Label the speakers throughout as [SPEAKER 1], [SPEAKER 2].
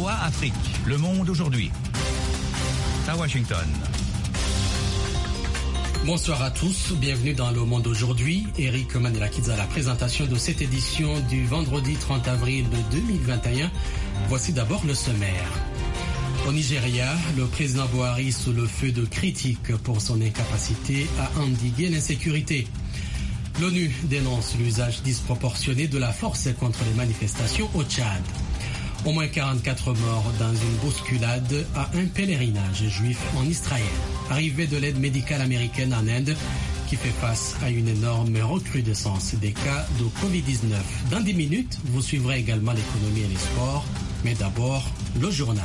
[SPEAKER 1] VOA Afrique, Le Monde aujourd'hui. À Washington.
[SPEAKER 2] Bonsoir à tous, bienvenue dans Le Monde aujourd'hui. Eric Manelakidze à la présentation de cette édition du vendredi 30 avril 2021. Voici d'abord le sommaire. Au Nigeria, le président Buhari sous le feu de critiques pour son incapacité à endiguer l'insécurité. L'ONU dénonce l'usage disproportionné de la force contre les manifestations au Tchad. Au moins 44 morts dans une bousculade à un pèlerinage juif en Israël. Arrivée de l'aide médicale américaine en Inde qui fait face à une énorme recrudescence des cas de Covid-19. Dans 10 minutes, vous suivrez également l'économie et les sports. Mais d'abord, le journal.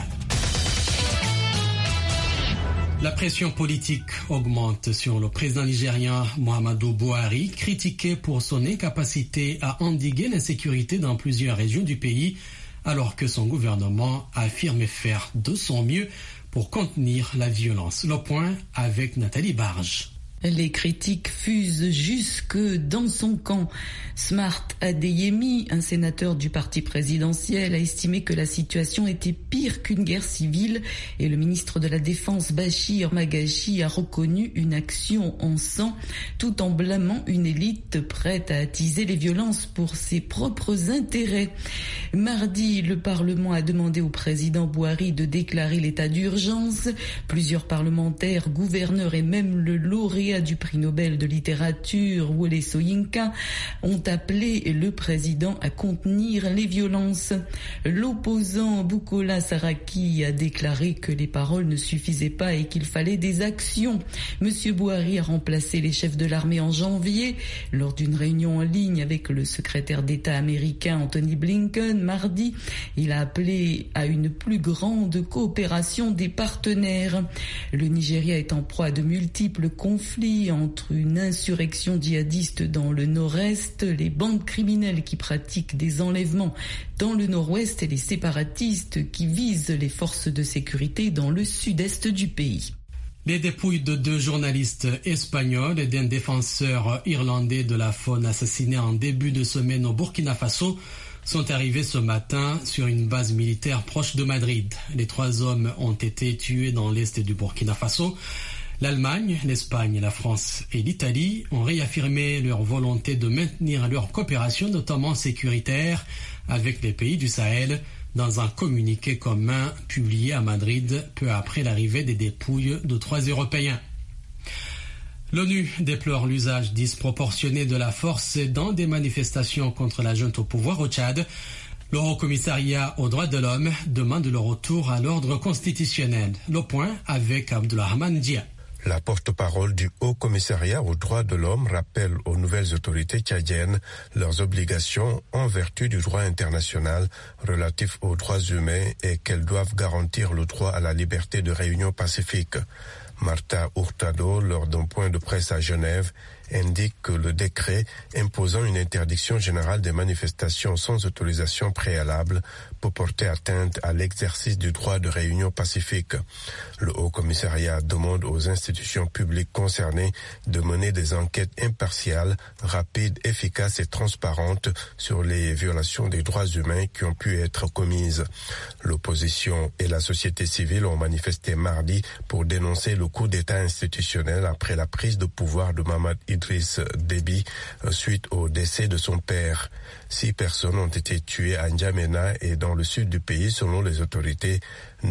[SPEAKER 2] La pression politique augmente sur le président nigérien Muhammadu Buhari, critiqué pour son incapacité à endiguer l'insécurité dans plusieurs régions du pays, alors que son gouvernement affirme faire de son mieux pour contenir la violence. Le point avec Nathalie Barge.
[SPEAKER 3] Les critiques fusent jusque dans son camp. Smart Adeyemi, un sénateur du parti présidentiel, a estimé que la situation était pire qu'une guerre civile et le ministre de la Défense Bachir Magashi a reconnu une action en sang tout en blâmant une élite prête à attiser les violences pour ses propres intérêts. Mardi, le Parlement a demandé au président Buhari de déclarer l'état d'urgence. Plusieurs parlementaires, gouverneurs et même le lauréat du prix Nobel de littérature Wole Soyinka ont appelé le président à contenir les violences. L'opposant Bukola Saraki a déclaré que les paroles ne suffisaient pas et qu'il fallait des actions. Monsieur Buhari a remplacé les chefs de l'armée en janvier lors d'une réunion en ligne avec le secrétaire d'État américain Anthony Blinken mardi. Il a appelé à une plus grande coopération des partenaires. Le Nigeria est en proie à de multiples conflits entre une insurrection djihadiste dans le nord-est, les bandes criminelles qui pratiquent des enlèvements dans le nord-ouest et les séparatistes qui visent les forces de sécurité dans le sud-est du pays.
[SPEAKER 2] Les dépouilles de 2 journalistes espagnols et d'un défenseur irlandais de la faune assassinés en début de semaine au Burkina Faso sont arrivés ce matin sur une base militaire proche de Madrid. Les 3 hommes ont été tués dans l'est du Burkina Faso. L'Allemagne, l'Espagne, la France et l'Italie ont réaffirmé leur volonté de maintenir leur coopération, notamment sécuritaire, avec les pays du Sahel, dans un communiqué commun publié à Madrid peu après l'arrivée des dépouilles de 3 Européens. L'ONU déplore l'usage disproportionné de la force dans des manifestations contre la junte au pouvoir au Tchad. Le Haut-Commissariat aux droits de l'homme demande le retour à l'ordre constitutionnel. Le point avec Abdulrahman Dia.
[SPEAKER 4] La porte-parole du Haut-Commissariat aux droits de l'homme rappelle aux nouvelles autorités tchadiennes leurs obligations en vertu du droit international relatif aux droits humains et qu'elles doivent garantir le droit à la liberté de réunion pacifique. Marta Hurtado, lors d'un point de presse à Genève, indique que le décret imposant une interdiction générale des manifestations sans autorisation préalable peut porter atteinte à l'exercice du droit de réunion pacifique. Le Haut-Commissariat demande aux institutions publiques concernées de mener des enquêtes impartiales, rapides, efficaces et transparentes sur les violations des droits humains qui ont pu être commises. L'opposition et la société civile ont manifesté mardi pour dénoncer le coup d'État institutionnel après la prise de pouvoir de Mahamat Idriss Déby suite au décès de son père. 6 personnes ont été tuées à N'Djamena et dans le sud du pays selon les autorités,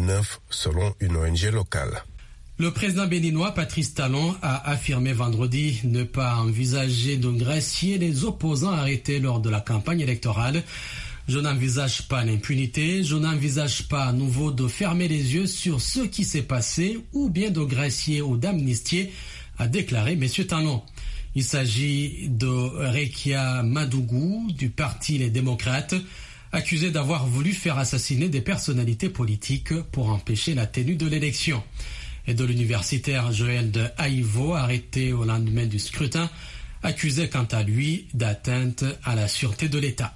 [SPEAKER 4] 9 selon une ONG locale.
[SPEAKER 2] Le président béninois Patrice Talon a affirmé vendredi ne pas envisager de gracier les opposants arrêtés lors de la campagne électorale. Je n'envisage pas l'impunité, je n'envisage pas à nouveau de fermer les yeux sur ce qui s'est passé ou bien de gracier ou d'amnistier, a déclaré M. Talon. Il s'agit de Rekia Madougou du parti Les Démocrates, accusé d'avoir voulu faire assassiner des personnalités politiques pour empêcher la tenue de l'élection. Et de l'universitaire Joël de Haïvo, arrêté au lendemain du scrutin, accusé quant à lui d'atteinte à la sûreté de l'État.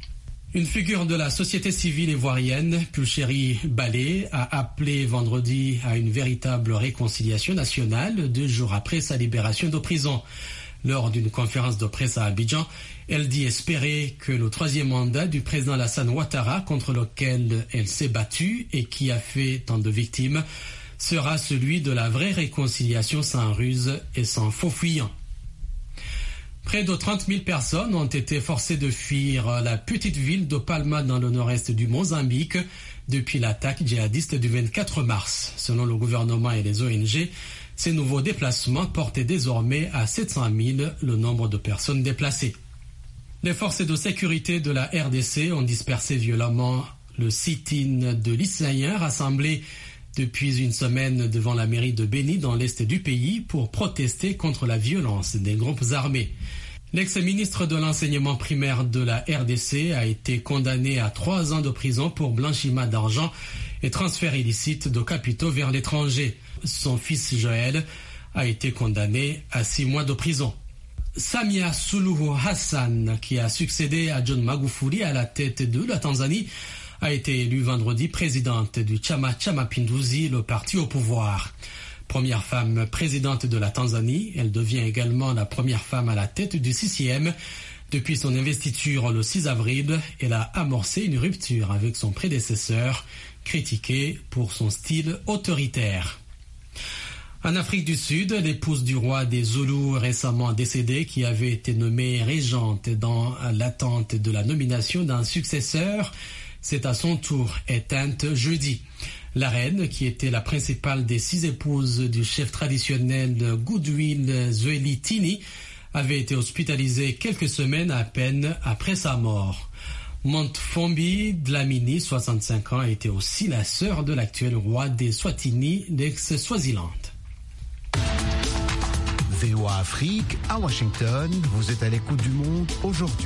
[SPEAKER 2] Une figure de la société civile ivoirienne, Pulchéri Balé, a appelé vendredi à une véritable réconciliation nationale 2 jours après sa libération de prison. Lors d'une conférence de presse à Abidjan, elle dit espérer que le troisième mandat du président Alassane Ouattara, contre lequel elle s'est battue et qui a fait tant de victimes, sera celui de la vraie réconciliation sans ruse et sans faux fuyant. Près de 30 000 personnes ont été forcées de fuir la petite ville de Palma dans le nord-est du Mozambique depuis l'attaque djihadiste du 24 mars. Selon le gouvernement et les ONG, ces nouveaux déplacements portaient désormais à 700 000 le nombre de personnes déplacées. Les forces de sécurité de la RDC ont dispersé violemment le sit-in de lycéens rassemblés depuis une semaine devant la mairie de Beni dans l'est du pays pour protester contre la violence des groupes armés. L'ex-ministre de l'enseignement primaire de la RDC a été condamné à 3 ans de prison pour blanchiment d'argent et transfert illicite de capitaux vers l'étranger. Son fils Joël a été condamné à 6 mois de prison. Samia Suluhu Hassan, qui a succédé à John Magufuli à la tête de la Tanzanie, a été élue vendredi présidente du Chama Cha Mapinduzi, le parti au pouvoir. Première femme présidente de la Tanzanie, elle devient également la première femme à la tête du CCM. Depuis son investiture le 6 avril, elle a amorcé une rupture avec son prédécesseur, critiqué pour son style autoritaire. En Afrique du Sud, l'épouse du roi des Zoulous récemment décédé, qui avait été nommée régente dans l'attente de la nomination d'un successeur, s'est à son tour éteinte jeudi. La reine, qui était la principale des 6 épouses du chef traditionnel Goodwill Zwelithini, avait été hospitalisée quelques semaines à peine après sa mort. Montfombi Dlamini, 65 ans, était aussi la sœur de l'actuel roi des Swatini, d'ex-Swaziland.
[SPEAKER 5] VOA Afrique, à Washington, vous êtes à l'écoute du monde aujourd'hui.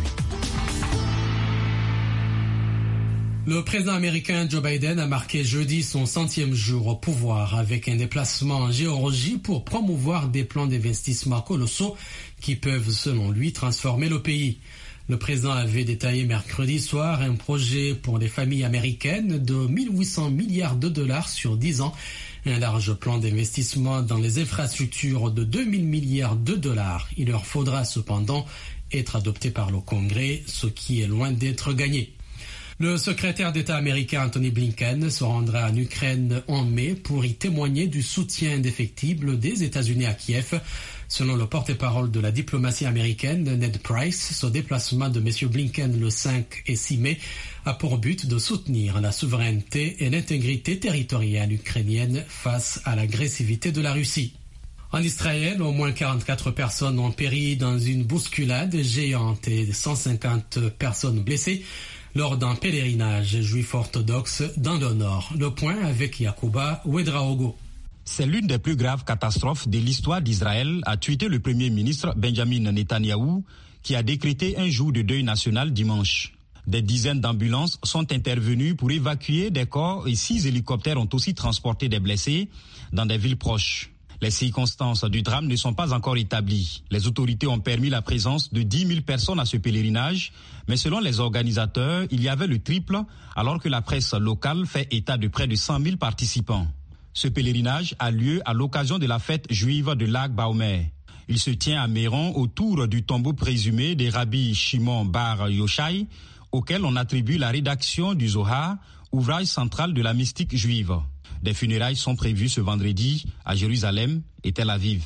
[SPEAKER 2] Le président américain Joe Biden a marqué jeudi son 100e jour au pouvoir avec un déplacement en Géorgie pour promouvoir des plans d'investissement colossaux qui peuvent, selon lui, transformer le pays. Le président avait détaillé mercredi soir un projet pour les familles américaines de 1800 milliards de dollars sur 10 ans, un large plan d'investissement dans les infrastructures de 2000 milliards de dollars. Il leur faudra cependant être adopté par le Congrès, ce qui est loin d'être gagné. Le secrétaire d'État américain Anthony Blinken se rendra en Ukraine en mai pour y témoigner du soutien indéfectible des États-Unis à Kiev. Selon le porte-parole de la diplomatie américaine, Ned Price, ce déplacement de M. Blinken le 5 et 6 mai a pour but de soutenir la souveraineté et l'intégrité territoriale ukrainienne face à l'agressivité de la Russie. En Israël, au moins 44 personnes ont péri dans une bousculade géante et 150 personnes blessées lors d'un pèlerinage juif orthodoxe dans le nord. Le point avec Yacouba Ouedraogo.
[SPEAKER 6] C'est l'une des plus graves catastrophes de l'histoire d'Israël, a tweeté le Premier ministre Benjamin Netanyahou, qui a décrété un jour de deuil national dimanche. Des dizaines d'ambulances sont intervenues pour évacuer des corps et 6 hélicoptères ont aussi transporté des blessés dans des villes proches. Les circonstances du drame ne sont pas encore établies. Les autorités ont permis la présence de 10 000 personnes à ce pèlerinage, mais selon les organisateurs, il y avait le triple, alors que la presse locale fait état de près de 100 000 participants. Ce pèlerinage a lieu à l'occasion de la fête juive de Lag Baomer. Il se tient à Méron autour du tombeau présumé des rabbis Shimon Bar Yochai, auquel on attribue la rédaction du Zohar, ouvrage central de la mystique juive. Des funérailles sont prévues ce vendredi à Jérusalem et Tel Aviv.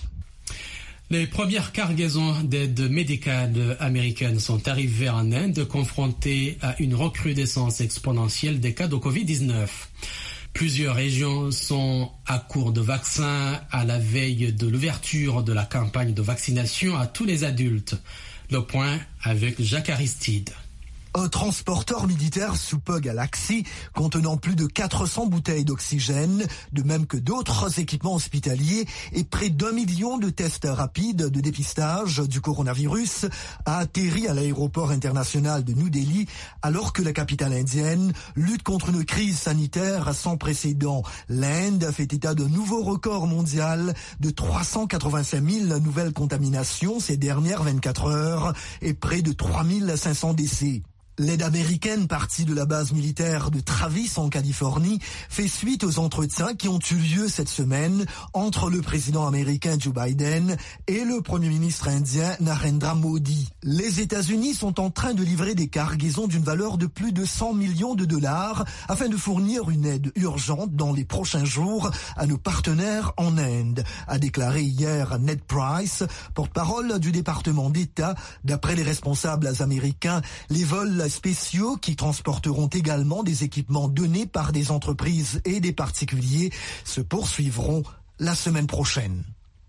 [SPEAKER 2] Les premières cargaisons d'aide médicale américaine sont arrivées en Inde, confrontées à une recrudescence exponentielle des cas de Covid-19. Plusieurs régions sont à court de vaccins à la veille de l'ouverture de la campagne de vaccination à tous les adultes. Le point avec Jacques Aristide.
[SPEAKER 7] Un transporteur militaire Super Galaxy contenant plus de 400 bouteilles d'oxygène, de même que d'autres équipements hospitaliers et près d'1 million de tests rapides de dépistage du coronavirus a atterri à l'aéroport international de New Delhi alors que la capitale indienne lutte contre une crise sanitaire sans précédent. L'Inde fait état d'un nouveau record mondial de 385 000 nouvelles contaminations ces dernières 24 heures et près de 3 500 décès. L'aide américaine partie de la base militaire de Travis en Californie fait suite aux entretiens qui ont eu lieu cette semaine entre le président américain Joe Biden et le premier ministre indien Narendra Modi. Les États-Unis sont en train de livrer des cargaisons d'une valeur de plus de 100 millions de dollars afin de fournir une aide urgente dans les prochains jours à nos partenaires en Inde, a déclaré hier Ned Price, porte-parole du département d'État. D'après les responsables américains, les vols spéciaux qui transporteront également des équipements donnés par des entreprises et des particuliers se poursuivront la semaine prochaine.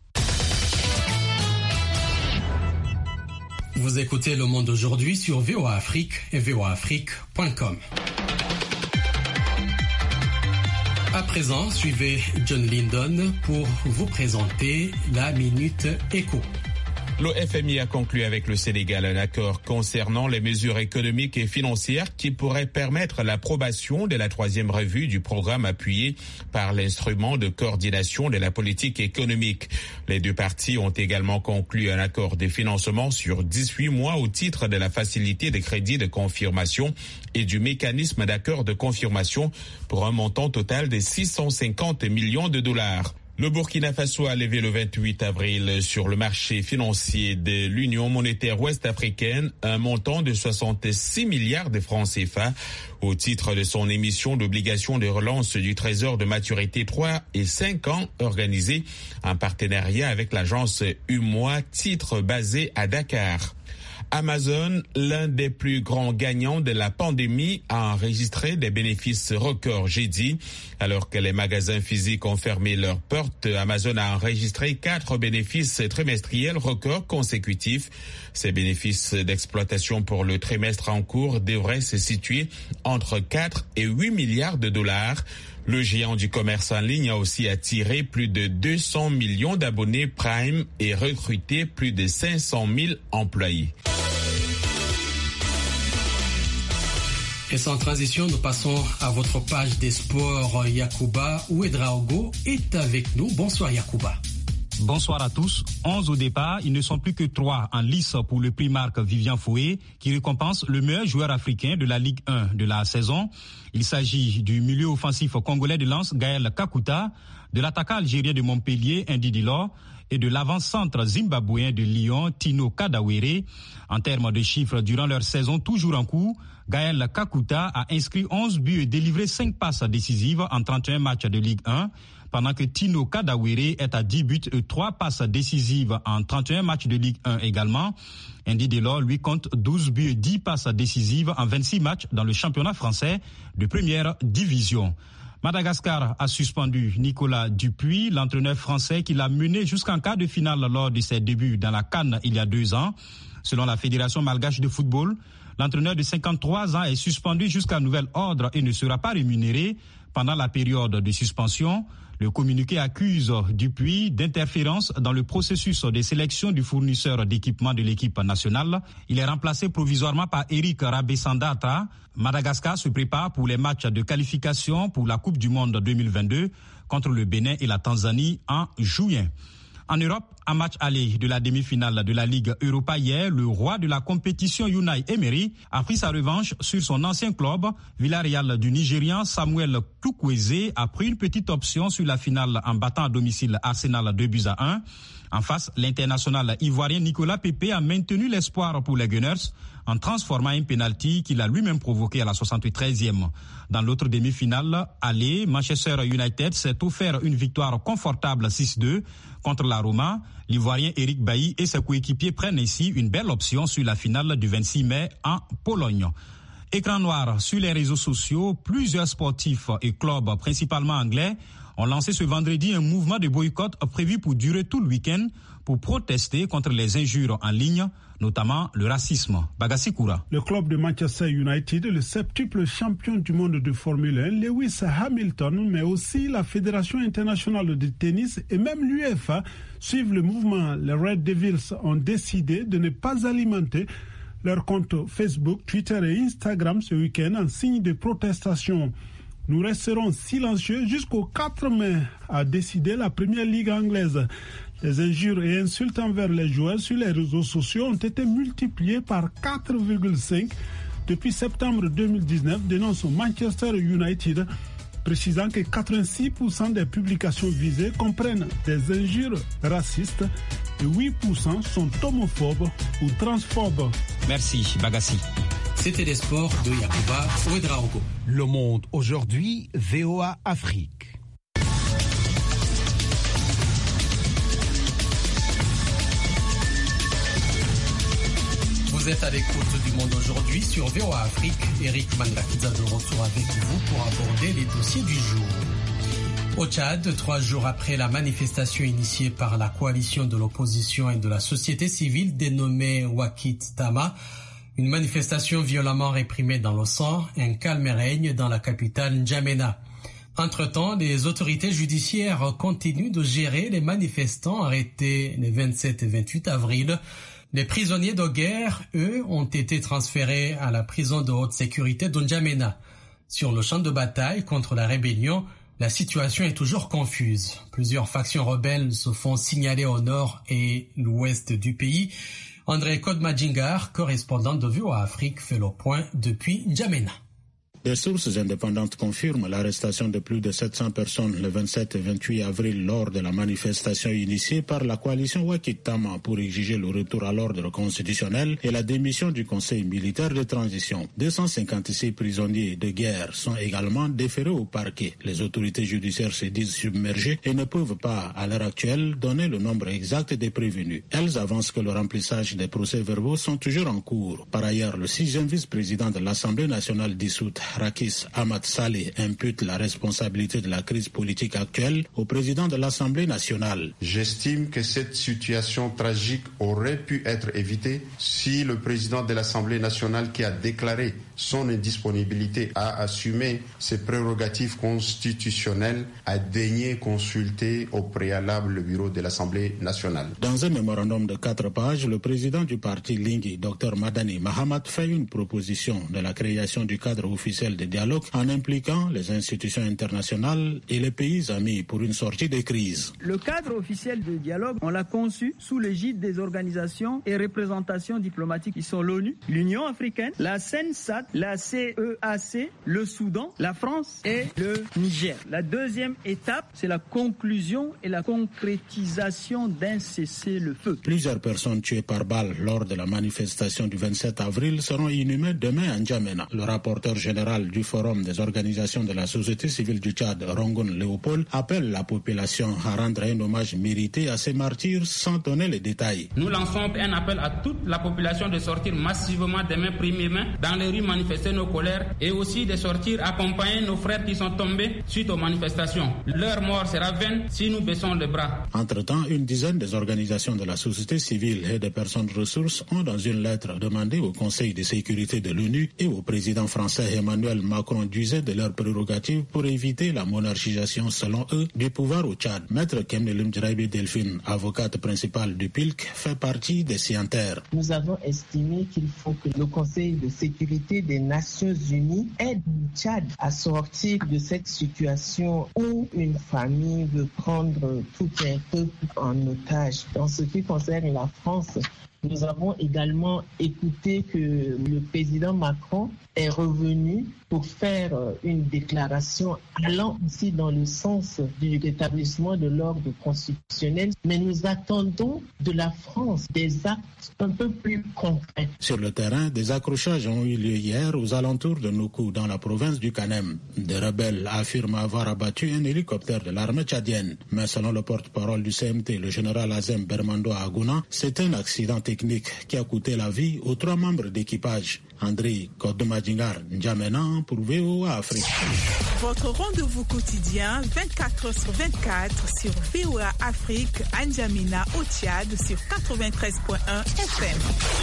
[SPEAKER 2] Vous écoutez Le Monde aujourd'hui sur VOA Afrique et voaafrique.com. À présent, suivez John Lyndon pour vous présenter la Minute Éco.
[SPEAKER 8] Le FMI a conclu avec le Sénégal un accord concernant les mesures économiques et financières qui pourraient permettre l'approbation de la 3e revue du programme appuyé par l'instrument de coordination de la politique économique. Les deux parties ont également conclu un accord de financement sur 18 mois au titre de la facilité de crédit de confirmation et du mécanisme d'accord de confirmation pour un montant total de 650 millions de dollars. Le Burkina Faso a levé le 28 avril sur le marché financier de l'Union monétaire ouest-africaine un montant de 66 milliards de francs CFA au titre de son émission d'obligations de relance du Trésor de maturité 3 et 5 ans organisée en partenariat avec l'agence UMOA, titre basé à Dakar. Amazon, l'un des plus grands gagnants de la pandémie, a enregistré des bénéfices records jeudi. Alors que les magasins physiques ont fermé leurs portes, Amazon a enregistré 4 bénéfices trimestriels records consécutifs. Ces bénéfices d'exploitation pour le trimestre en cours devraient se situer entre 4 et 8 milliards de dollars. Le géant du commerce en ligne a aussi attiré plus de 200 millions d'abonnés Prime et recruté plus de 500 000 employés.
[SPEAKER 2] Et sans transition, nous passons à votre page des sports. Yacouba Ouedraogo est avec nous. Bonsoir Yacouba.
[SPEAKER 6] Bonsoir à tous. 11 au départ, ils ne sont plus que 3 en lice pour le prix Marc Vivian Foué qui récompense le meilleur joueur africain de la Ligue 1 de la saison. Il s'agit du milieu offensif congolais de Lens, Gaël Kakuta, de l'attaquant algérien de Montpellier, Indy Dilor, et de l'avant-centre zimbabwéen de Lyon, Tino Kadawere. En termes de chiffres, durant leur saison toujours en cours, Gaël Kakuta a inscrit 11 buts et délivré 5 passes décisives en 31 matchs de Ligue 1, pendant que Tino Kadawere est à 10 buts et 3 passes décisives en 31 matchs de Ligue 1 également. Indy Delors, lui, compte 12 buts et 10 passes décisives en 26 matchs dans le championnat français de première division. Madagascar a suspendu Nicolas Dupuis, l'entraîneur français qui l'a mené jusqu'en quart de finale lors de ses débuts dans la CAN il y a 2 ans. Selon la Fédération malgache de football, l'entraîneur de 53 ans est suspendu jusqu'à nouvel ordre et ne sera pas rémunéré pendant la période de suspension. Le communiqué accuse Dupuis d'interférence dans le processus de sélection du fournisseur d'équipement de l'équipe nationale. Il est remplacé provisoirement par Eric Rabesandata. Madagascar se prépare pour les matchs de qualification pour la Coupe du Monde 2022 contre le Bénin et la Tanzanie en juin. En Europe, un match aller de la demi-finale de la Ligue Europa hier, le roi de la compétition Unai Emery a pris sa revanche sur son ancien club. Villarreal du Nigérian Samuel Chukwueze a pris une petite option sur la finale en battant à domicile Arsenal 2-1. En face, l'international ivoirien Nicolas Pepe a maintenu l'espoir pour les Gunners en transformant un penalty qu'il a lui-même provoqué à la 73e. Dans l'autre demi-finale, aller, Manchester United s'est offert une victoire confortable 6-2 contre la Roma. L'Ivoirien Eric Bailly et ses coéquipiers prennent ici une belle option sur la finale du 26 mai en Pologne. Écran noir sur les réseaux sociaux, plusieurs sportifs et clubs, principalement anglais, ont lancé ce vendredi un mouvement de boycott prévu pour durer tout le week-end pour protester contre les injures en ligne, notamment le racisme. Bagassi Koura.
[SPEAKER 9] Le club de Manchester United, le septuple champion du monde de Formule 1, Lewis Hamilton, mais aussi la Fédération internationale de tennis et même l'UEFA suivent le mouvement. Les Red Devils ont décidé de ne pas alimenter leurs comptes Facebook, Twitter et Instagram ce week-end en signe de protestation. Nous resterons silencieux jusqu'au 4 mai, a décidé la première ligue anglaise. Les injures et insultes envers les joueurs sur les réseaux sociaux ont été multipliées par 4,5 depuis septembre 2019, dénonce Manchester United, précisant que 86% des publications visées comprennent des injures racistes et 8% sont homophobes ou transphobes.
[SPEAKER 6] Merci, Bagassi.
[SPEAKER 2] C'était les sports de Yacouba Ouedraogo.
[SPEAKER 5] Le Monde aujourd'hui, VOA Afrique.
[SPEAKER 2] Vous êtes à l'écoute du Monde aujourd'hui sur VOA Afrique. Eric Mangakiza de retour avec vous pour aborder les dossiers du jour. Au Tchad, 3 jours après la manifestation initiée par la coalition de l'opposition et de la société civile dénommée Wakit Tama, une manifestation violemment réprimée dans le sang, un calme règne dans la capitale N'Djamena. Entre-temps, les autorités judiciaires continuent de gérer les manifestants arrêtés les 27 et 28 avril. Les prisonniers de guerre, eux, ont été transférés à la prison de haute sécurité de N'Djamena. Sur le champ de bataille contre la rébellion, la situation est toujours confuse. Plusieurs factions rebelles se font signaler au nord et l'ouest du pays. André Kodmadjingar, correspondant de VOA Afrique, fait le point depuis N'Djamena.
[SPEAKER 10] Des sources indépendantes confirment l'arrestation de plus de 700 personnes le 27 et 28 avril lors de la manifestation initiée par la coalition Wakit Tama pour exiger le retour à l'ordre constitutionnel et la démission du Conseil militaire de transition. 256 prisonniers de guerre sont également déférés au parquet. Les autorités judiciaires se disent submergées et ne peuvent pas, à l'heure actuelle, donner le nombre exact des prévenus. Elles avancent que le remplissage des procès-verbaux sont toujours en cours. Par ailleurs, le 6e vice-président de l'Assemblée nationale dissoute, Rakis Ahmad Saleh, impute la responsabilité de la crise politique actuelle au président de l'Assemblée nationale.
[SPEAKER 11] J'estime que cette situation tragique aurait pu être évitée si le président de l'Assemblée nationale, qui a déclaré son indisponibilité à assumer ses prérogatives constitutionnelles, a daigné consulter au préalable le bureau de l'Assemblée nationale.
[SPEAKER 10] Dans un mémorandum de 4 pages, le président du parti Lingui, Dr Madani Mahamat, fait une proposition de la création du cadre officiel de dialogue en impliquant les institutions internationales et les pays amis pour une sortie des crises.
[SPEAKER 12] Le cadre officiel de dialogue, on l'a conçu sous l'égide des organisations et représentations diplomatiques qui sont l'ONU, l'Union africaine, la CENSAT, la CEAC, le Soudan, la France et le Niger. La deuxième étape, c'est la conclusion et la concrétisation d'un cessez-le-feu.
[SPEAKER 10] Plusieurs personnes tuées par balle lors de la manifestation du 27 avril seront inhumées demain à N'Djamena. Le rapporteur général du Forum des organisations de la société civile du Tchad, Rongon Léopold, appelle la population à rendre un hommage mérité à ces martyrs sans donner les détails.
[SPEAKER 13] Nous lançons un appel à toute la population de sortir massivement demain 1er mai dans les rues manifester nos colères et aussi de sortir accompagner nos frères qui sont tombés suite aux manifestations. Leur mort sera vaine si nous baissons les bras.
[SPEAKER 10] Entre-temps, une dizaine des organisations de la société civile et des personnes ressources ont dans une lettre demandé au Conseil de sécurité de l'ONU et au président français Emmanuel Macron d'user de leurs prérogatives pour éviter la monarchisation, selon eux, du pouvoir au Tchad. Maître Kemnelim Djarabi Delphine, avocate principale du PILC, fait partie des signataires.
[SPEAKER 14] Nous avons estimé qu'il faut que le Conseil de sécurité des Nations Unies aide le Tchad à sortir de cette situation où une famille veut prendre tout un peuple en otage. En ce qui concerne la France, nous avons également écouté que le président Macron est revenu pour faire une déclaration allant aussi dans le sens du rétablissement de l'ordre constitutionnel. Mais nous attendons de la France des actes un peu plus concrets.
[SPEAKER 10] Sur le terrain, des accrochages ont eu lieu hier aux alentours de Noukou, dans la province du Kanem. Des rebelles affirment avoir abattu un hélicoptère de l'armée tchadienne. Mais selon le porte-parole du CMT, le général Azem Bermando Agouna, c'est un accident technique qui a coûté la vie aux 3 membres d'équipage. André Kodmadjingar, N'Djamena pour VOA Afrique.
[SPEAKER 15] Votre rendez-vous quotidien 24h/24 sur VOA Afrique, à N'Djamena au Tchad sur 93.1 FM.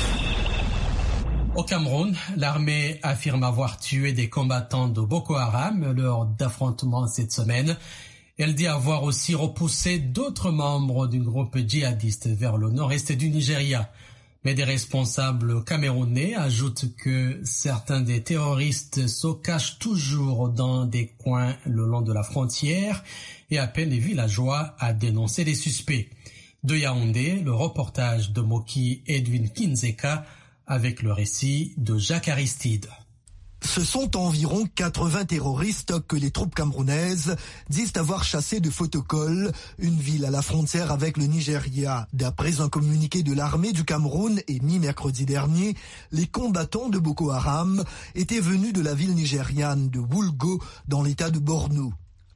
[SPEAKER 2] Au Cameroun, l'armée affirme avoir tué des combattants de Boko Haram lors d'affrontements cette semaine. Elle dit avoir aussi repoussé d'autres membres du groupe djihadiste vers le nord-est du Nigeria. Mais des responsables camerounais ajoutent que certains des terroristes se cachent toujours dans des coins le long de la frontière et appellent les villageois à dénoncer les suspects. De Yaoundé, le reportage de Moki Edwin Kinzeka avec le récit de Jacques Aristide.
[SPEAKER 7] Ce sont environ 80 terroristes que les troupes camerounaises disent avoir chassés de Fotokol, une ville à la frontière avec le Nigeria. D'après un communiqué de l'armée du Cameroun émis mercredi dernier, les combattants de Boko Haram étaient venus de la ville nigériane de Wulgo dans l'état de Borno.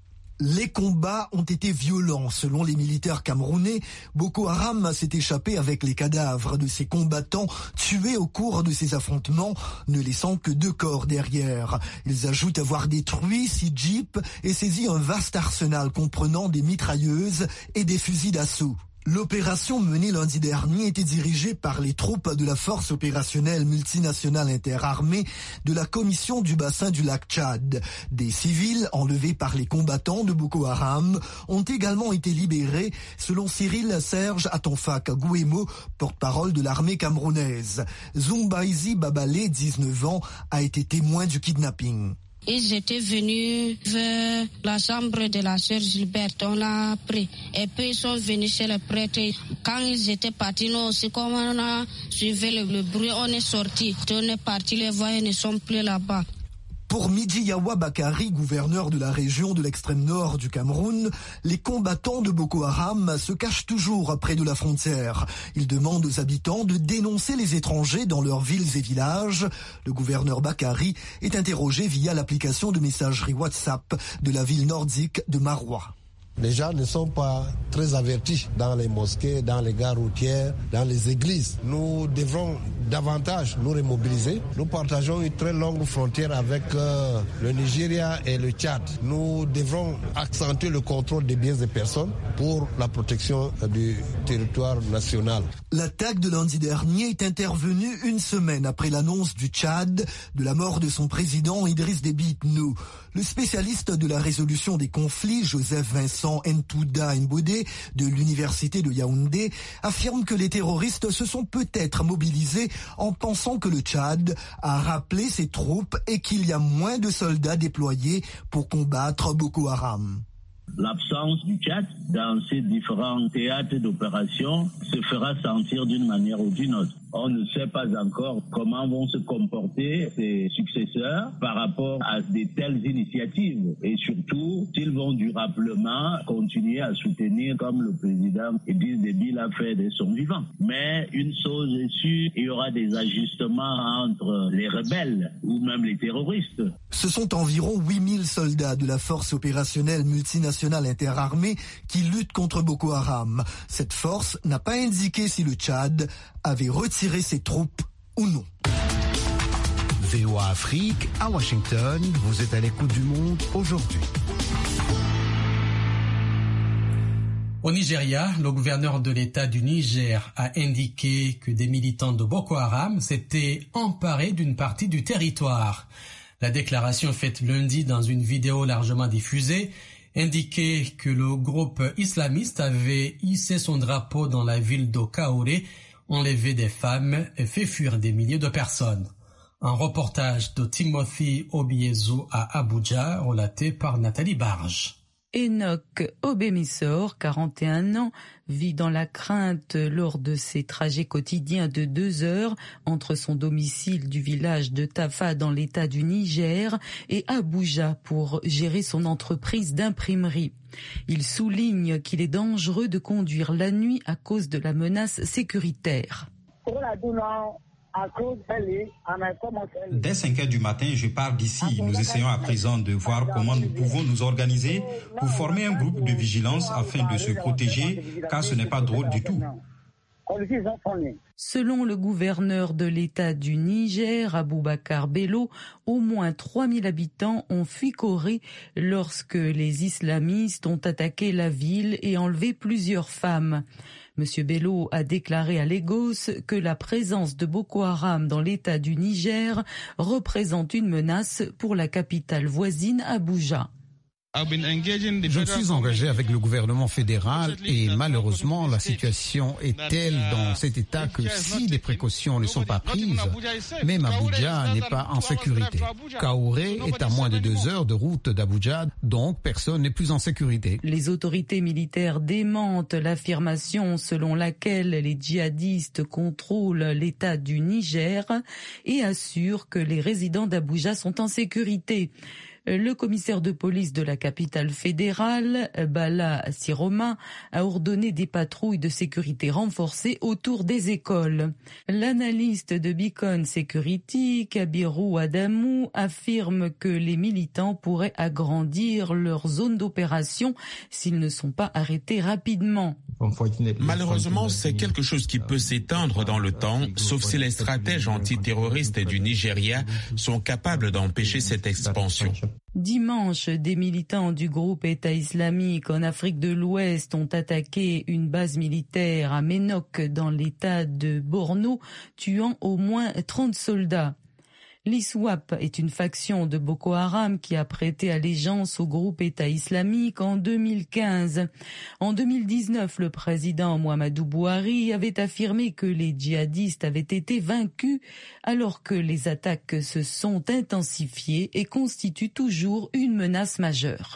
[SPEAKER 7] Les combats ont été violents. Selon les militaires camerounais, Boko Haram s'est échappé avec les cadavres de ses combattants tués au cours de ces affrontements, ne laissant que 2 corps derrière. Ils ajoutent avoir détruit 6 jeeps et saisi un vaste arsenal comprenant des mitrailleuses et des fusils d'assaut. L'opération menée lundi dernier était dirigée par les troupes de la force opérationnelle multinationale interarmée de la commission du bassin du lac Tchad. Des civils enlevés par les combattants de Boko Haram ont également été libérés, selon Cyril Serge Atonfak Gouemo, porte-parole de l'armée camerounaise. Zumbaizi Babale, 19 ans, a été témoin du kidnapping.
[SPEAKER 16] Ils étaient venus vers la chambre de la sœur Gilberte, on l'a pris. Et puis ils sont venus chez le prêtre. Quand ils étaient partis, nous aussi, comme on a suivi le bruit, on est sortis. On est partis, les voyants ne sont plus là-bas.
[SPEAKER 7] Pour Midjiyawa Bakari, gouverneur de la région de l'extrême nord du Cameroun, les combattants de Boko Haram se cachent toujours près de la frontière. Ils demandent aux habitants de dénoncer les étrangers dans leurs villes et villages. Le gouverneur Bakari est interrogé via l'application de messagerie WhatsApp de la ville nordique de Maroua.
[SPEAKER 17] Les gens ne sont pas très avertis dans les mosquées, dans les gares routières, dans les églises. Nous devrons davantage nous remobiliser. Nous partageons une très longue frontière avec le Nigeria et le Tchad. Nous devrons accentuer le contrôle des biens et personnes pour la protection du territoire national.
[SPEAKER 7] L'attaque de lundi dernier est intervenue une semaine après l'annonce du Tchad de la mort de son président Idriss Déby Itno. Le spécialiste de la résolution des conflits, Joseph Vincent Ntouda Mbodé, de l'université de Yaoundé, affirme que les terroristes se sont peut-être mobilisés en pensant que le Tchad a rappelé ses troupes et qu'il y a moins de soldats déployés pour combattre Boko Haram.
[SPEAKER 18] L'absence du Tchad dans ces différents théâtres d'opération se fera sentir d'une manière ou d'une autre. On ne sait pas encore comment vont se comporter ses successeurs par rapport à de telles initiatives et surtout s'ils vont durablement continuer à soutenir comme le président Idriss Déby l'a fait de son vivant. Mais une chose est sûre, il y aura des ajustements entre les rebelles ou même les terroristes.
[SPEAKER 7] Ce sont environ 8000 soldats de la force opérationnelle multinationale interarmée qui luttent contre Boko Haram. Cette force n'a pas indiqué si le Tchad avait retiré ses troupes ou non.
[SPEAKER 5] VOA Afrique, à Washington, vous êtes à l'écoute du monde aujourd'hui.
[SPEAKER 2] Au Nigeria, le gouverneur de l'État du Niger a indiqué que des militants de Boko Haram s'étaient emparés d'une partie du territoire. La déclaration faite lundi dans une vidéo largement diffusée indiquait que le groupe islamiste avait hissé son drapeau dans la ville d'Okaoré, enlevé des femmes et fait fuir des milliers de personnes. Un reportage de Timothy Obiezu à Abuja, relaté par Nathalie Barge.
[SPEAKER 3] Enoch Obemissor, 41 ans, vit dans la crainte lors de ses trajets quotidiens de 2 heures entre son domicile du village de Tafa dans l'état du Niger et Abuja pour gérer son entreprise d'imprimerie. Il souligne qu'il est dangereux de conduire la nuit à cause de la menace sécuritaire.
[SPEAKER 6] Dès 5 heures du matin, je pars d'ici. Nous essayons à présent de voir comment nous pouvons nous organiser pour former un groupe de vigilance afin de se protéger, car ce n'est pas drôle du tout.
[SPEAKER 3] Selon le gouverneur de l'État du Niger, Aboubakar Bello, au moins 3000 habitants ont fui Corée lorsque les islamistes ont attaqué la ville et enlevé plusieurs femmes. Monsieur Bello a déclaré à Lagos que la présence de Boko Haram dans l'État du Niger représente une menace pour la capitale voisine Abuja.
[SPEAKER 19] Je me suis engagé avec le gouvernement fédéral et malheureusement la situation est telle dans cet état que si des précautions ne sont pas prises, même Abuja n'est pas en sécurité. Kaoré est à moins de 2 heures de route d'Abuja, donc personne n'est plus en sécurité.
[SPEAKER 3] Les autorités militaires démentent l'affirmation selon laquelle les djihadistes contrôlent l'État du Niger et assurent que les résidents d'Abuja sont en sécurité. Le commissaire de police de la capitale fédérale, Bala Siroma, a ordonné des patrouilles de sécurité renforcées autour des écoles. L'analyste de Beacon Security, Kabiru Adamou, affirme que les militants pourraient agrandir leur zone d'opération s'ils ne sont pas arrêtés rapidement.
[SPEAKER 8] Malheureusement, c'est quelque chose qui peut s'étendre dans le temps, sauf si les stratèges antiterroristes du Nigeria sont capables d'empêcher cette expansion.
[SPEAKER 3] Dimanche, des militants du groupe État islamique en Afrique de l'Ouest ont attaqué une base militaire à Ménoc dans l'État de Borno, tuant au moins 30 soldats. L'ISWAP est une faction de Boko Haram qui a prêté allégeance au groupe État islamique en 2015. En 2019, le président Muhammadu Buhari avait affirmé que les djihadistes avaient été vaincus alors que les attaques se sont intensifiées et constituent toujours une menace majeure.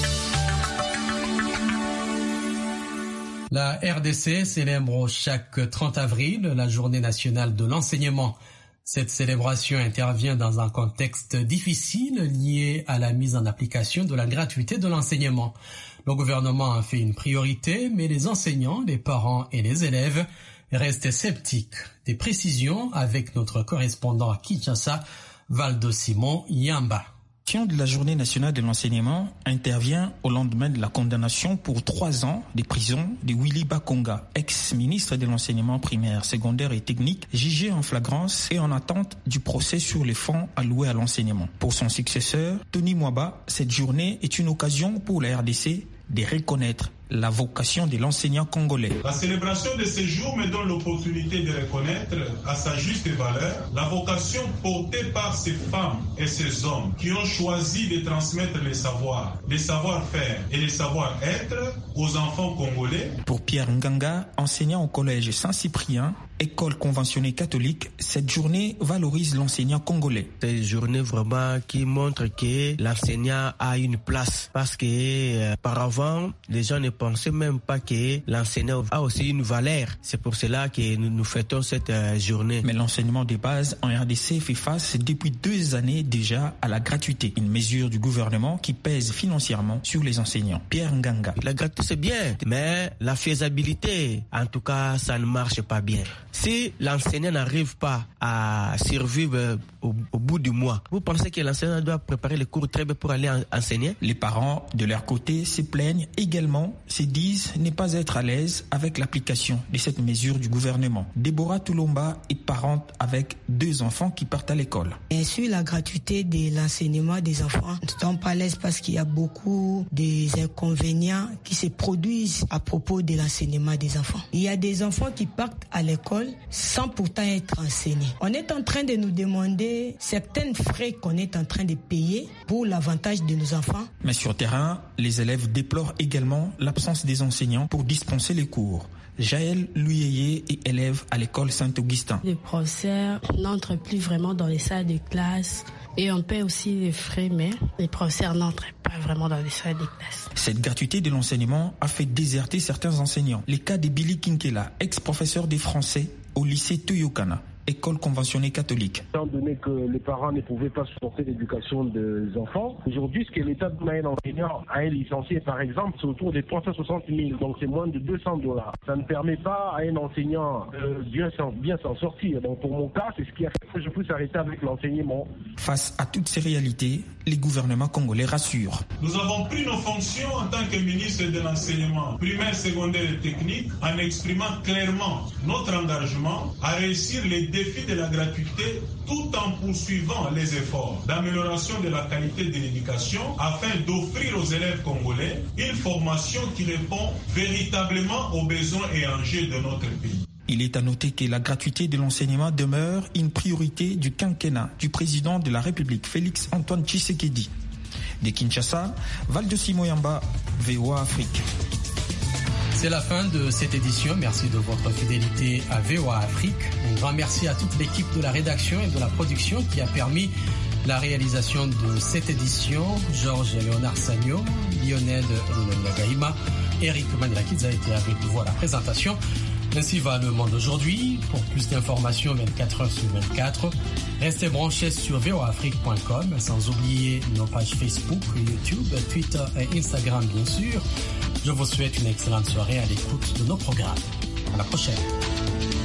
[SPEAKER 2] La RDC célèbre chaque 30 avril la journée nationale de l'enseignement. Cette célébration intervient dans un contexte difficile lié à la mise en application de la gratuité de l'enseignement. Le gouvernement en fait une priorité, mais les enseignants, les parents et les élèves restent sceptiques. Des précisions avec notre correspondant à Kinshasa, Valdo Simon Yamba.
[SPEAKER 20] De la journée nationale de l'enseignement intervient au lendemain de la condamnation pour 3 ans de prison de Willy Bakonga, ex-ministre de l'enseignement primaire, secondaire et technique, jugé en flagrance et en attente du procès sur les fonds alloués à l'enseignement. Pour son successeur, Tony Mwaba, cette journée est une occasion pour la RDC de reconnaître la vocation de l'enseignant congolais.
[SPEAKER 21] La célébration de ce jour me donne l'opportunité de reconnaître à sa juste valeur la vocation portée par ces femmes et ces hommes qui ont choisi de transmettre les savoir-faire et les savoir-être aux enfants congolais.
[SPEAKER 20] Pour Pierre Nganga, enseignant au collège Saint-Cyprien, école conventionnée catholique, cette journée valorise l'enseignant congolais.
[SPEAKER 22] C'est une journée vraiment qui montre que l'enseignant a une place parce que auparavant, les gens ne pensaient même pas que l'enseignant a aussi une valeur. C'est pour cela que nous fêtons cette journée.
[SPEAKER 20] Mais l'enseignement de base en RDC fait face depuis 2 années déjà à la gratuité, une mesure du gouvernement qui pèse financièrement sur les enseignants. Pierre Nganga.
[SPEAKER 22] La gratuité c'est bien, mais la faisabilité, en tout cas, ça ne marche pas bien. Si l'enseignant n'arrive pas à survivre au bout du mois, vous pensez que l'enseignant doit préparer les cours très bien pour aller enseigner?
[SPEAKER 20] Les parents, de leur côté, se plaignent également, se disent ne pas être à l'aise avec l'application de cette mesure du gouvernement. Déborah Toulomba est parente avec 2 enfants qui partent à l'école.
[SPEAKER 23] Bien sûr, la gratuité de l'enseignement des enfants ne tombe pas à l'aise parce qu'il y a beaucoup d'inconvénients qui se produisent à propos de l'enseignement des enfants. Il y a des enfants qui partent à l'école sans pourtant être enseignés. On est en train de nous demander certains frais qu'on est en train de payer pour l'avantage de nos enfants.
[SPEAKER 20] Mais sur terrain, les élèves déplorent également l'absence des enseignants pour dispenser les cours. Jaël Luyeye est élève à l'école Saint-Augustin.
[SPEAKER 24] Les professeurs n'entrent plus vraiment dans les salles de classe et on paie aussi les frais, mais les professeurs n'entrent pas vraiment dans les salles de classe.
[SPEAKER 20] Cette gratuité de l'enseignement a fait déserter certains enseignants. Les cas de Billy Kinkela, ex-professeur de français au lycée Toyokana, école conventionnée catholique.
[SPEAKER 25] Étant donné que les parents ne pouvaient pas supporter l'éducation des enfants, aujourd'hui, ce que l'État donne à un enseignant, à un licencié par exemple, c'est autour de 360 000, donc c'est moins de $200. Ça ne permet pas à un enseignant de bien s'en sortir. Donc pour mon cas, c'est ce qui a fait que je puisse arrêter avec l'enseignement.
[SPEAKER 20] Face à toutes ces réalités, les gouvernements congolais rassurent.
[SPEAKER 21] Nous avons pris nos fonctions en tant que ministre de l'enseignement primaire, secondaire et technique en exprimant clairement notre engagement à réussir les défis de la gratuité tout en poursuivant les efforts d'amélioration de la qualité de l'éducation afin d'offrir aux élèves congolais une formation qui répond véritablement aux besoins et enjeux de notre pays.
[SPEAKER 20] Il est à noter que la gratuité de l'enseignement demeure une priorité du quinquennat du président de la République, Félix Antoine Tshisekedi. De Kinshasa, Valdio Simoyamba, VOA Afrique.
[SPEAKER 2] C'est la fin de cette édition. Merci de votre fidélité à VOA Afrique. Un grand merci à toute l'équipe de la rédaction et de la production qui a permis la réalisation de cette édition. Georges Léonard Sagno, Lionel Gaïma, Eric Manilakidze a été avec vous à la présentation. Ainsi va le monde aujourd'hui. Pour plus d'informations 24 heures sur 24, restez branchés sur voaafrique.com, sans oublier nos pages Facebook, YouTube, Twitter et Instagram bien sûr. Je vous souhaite une excellente soirée à l'écoute de nos programmes. À la prochaine.